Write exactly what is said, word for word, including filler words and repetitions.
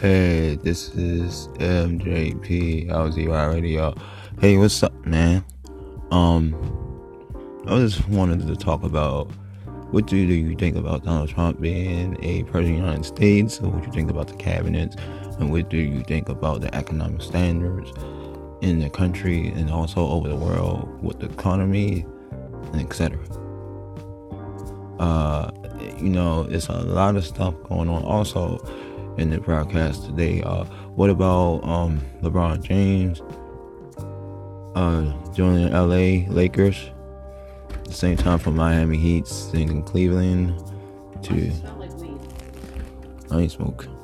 Hey, this is M J P, L Z Y Radio. Hey, what's up, man? Um, I just wanted to talk about what do you think about Donald Trump being a president of the United States, or what you think about the cabinet, and what do you think about the economic standards in the country and also over the world with the economy, and et cetera. Uh, you know, it's a lot of stuff going on. Also, in the broadcast today, uh, what about um LeBron James uh joining the L A Lakers at the same time from Miami Heat, singing Cleveland to Smell like weed. I ain't smoke.